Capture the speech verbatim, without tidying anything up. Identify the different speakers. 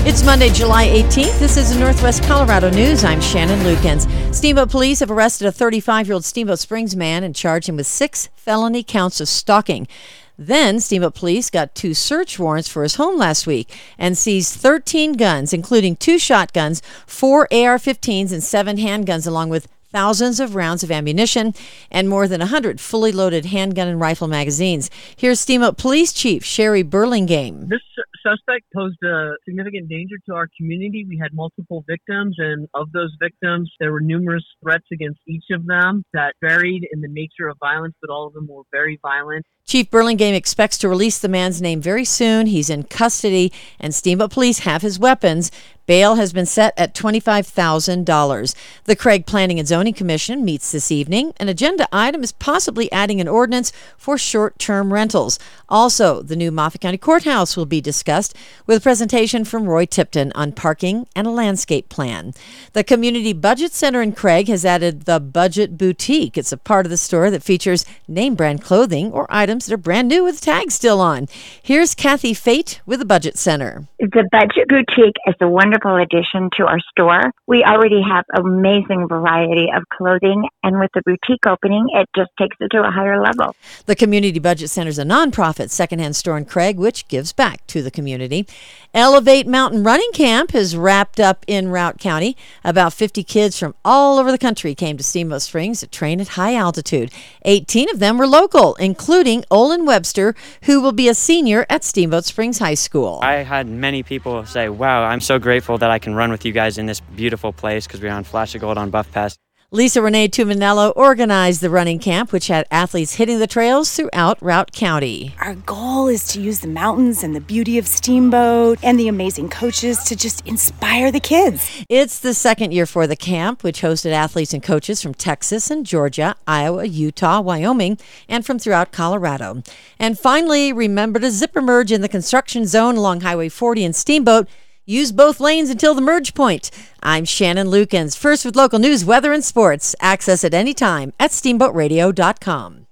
Speaker 1: It's Monday, July eighteenth. This is the Northwest Colorado News. I'm Shannon Lukens. Steamboat police have arrested a thirty-five-year-old Steamboat Springs man and charged him with six felony counts of stalking. Then, Steamboat police got two search warrants for his home last week and seized thirteen guns, including two shotguns, four A R fifteens, and seven handguns, along with thousands of rounds of ammunition and more than one hundred fully loaded handgun and rifle magazines. Here's Steamboat Police Chief Sherry Burlingame.
Speaker 2: This suspect posed a significant danger to our community. We had multiple victims, and of those victims, there were numerous threats against each of them that varied in the nature of violence, but all of them were very violent.
Speaker 1: Chief Burlingame expects to release the man's name very soon. He's in custody, and Steamboat Police have his weapons. Bail has been set at twenty-five thousand dollars. The Craig Planning and Zoning Commission meets this evening. An agenda item is possibly adding an ordinance for short-term rentals. Also, the new Moffat County Courthouse will be discussed with a presentation from Roy Tipton on parking and a landscape plan. The Community Budget Center in Craig has added the Budget Boutique. It's a part of the store that features name brand clothing or items that are brand new with tags still on. Here's Kathy Fate with the Budget Center.
Speaker 3: The Budget Boutique is a wonderful addition to our store. We already have amazing variety of clothing, and with the boutique opening, it just takes it to a higher level.
Speaker 1: The Community Budget Center is a nonprofit secondhand store in Craig, which gives back to the community. Elevate Mountain Running Camp has wrapped up in Routt County. About fifty kids from all over the country came to Steamboat Springs to train at high altitude. eighteen of them were local, including Olin Webster, who will be a senior at Steamboat Springs High School.
Speaker 4: I had many people say, wow, I'm so grateful that I can run with you guys in this beautiful place because we're on Flash of Gold on Buff Pass.
Speaker 1: Lisa Renee Tuminello organized the running camp, which had athletes hitting the trails throughout Routt County.
Speaker 5: Our goal is to use the mountains and the beauty of Steamboat and the amazing coaches to just inspire the kids.
Speaker 1: It's the second year for the camp, which hosted athletes and coaches from Texas and Georgia, Iowa, Utah, Wyoming, and from throughout Colorado. And finally, remember to zipper merge in the construction zone along Highway forty in Steamboat. Use both lanes until the merge point. I'm Shannon Lukens. First with local news, weather, and sports. Access at any time at steamboat radio dot com.